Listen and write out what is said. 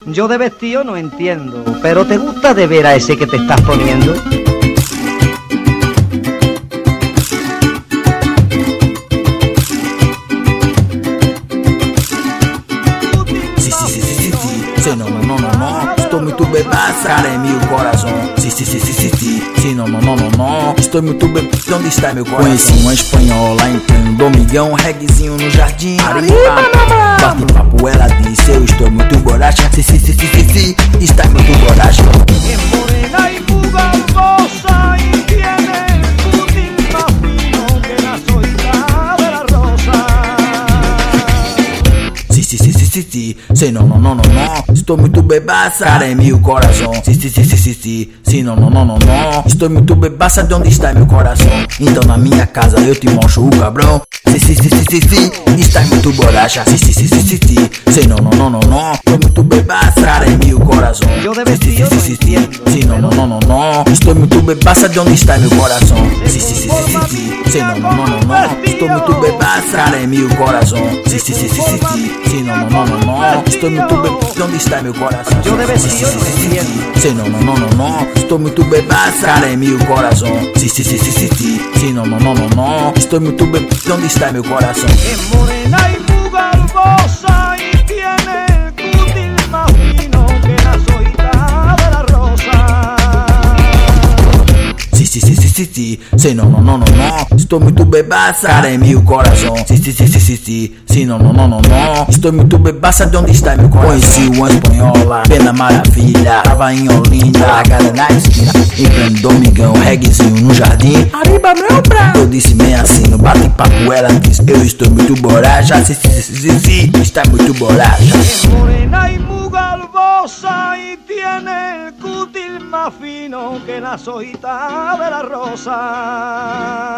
Yo de vestido no entiendo, pero ¿te gusta de ver a ese que te estás poniendo? Sí, no, no, no, no, no, estou muito bebaça, cara, é meu coração. Sim, não, não, não, não, não, estou muito bebaça, onde está meu coração? Conheci uma espanhola em pleno domingão, reguezinho no jardim, bate papo, ela disse, eu estou muito borracha. Sim, está muito borracha. Es morena y bugalbosa y tiene el cutis más fino que la solita de la rosa. Sim, não, não, não, não, não, estou muito bebaça, cara, é meu coração. Sim, não, não, não, não, não, estou muito bebaça, de onde está meu coração? Então na minha casa eu te mostro o cabrão. Está muito borracha. Sim, não, não, não, não, não, estou muito bebaça, cara, é meu coração. Sim, não, não, não, não, não, estou muito bebaça, de onde está meu coração? Sim, não, não, não, não, não, estou muito bebaça, cara, é meu coração. Sim, não, não, não, não, não, estou muito bebaça, de onde está meu coração? Sim, não, não, não, não, não, estou muito bebaça, cara, é meu coração. Sim, não, não, não, não, não, estou muito bebaça, de onde está meu coração? Es morena y bugalbosa y tiene el cutis más fino que la solita de la rosa. Sim, não, não, não, não, não, estou muito bebaça, cara, é meu coração. Sim, não, não, não, não, não, estou muito bebaça, de onde está meu coração? Conheci uma espanhola, pena maravilha, tava em Olinda, largada na esquina, em pleno domingão, reguezinho no jardim. Arriba, meu bravo! Eu disse bem assim, no bate-papo, ela disse, eu estou muito borracha. Está muito borracha. Es morena y bugalbosa y tiene el cutis más fino que la hojita de la rosa.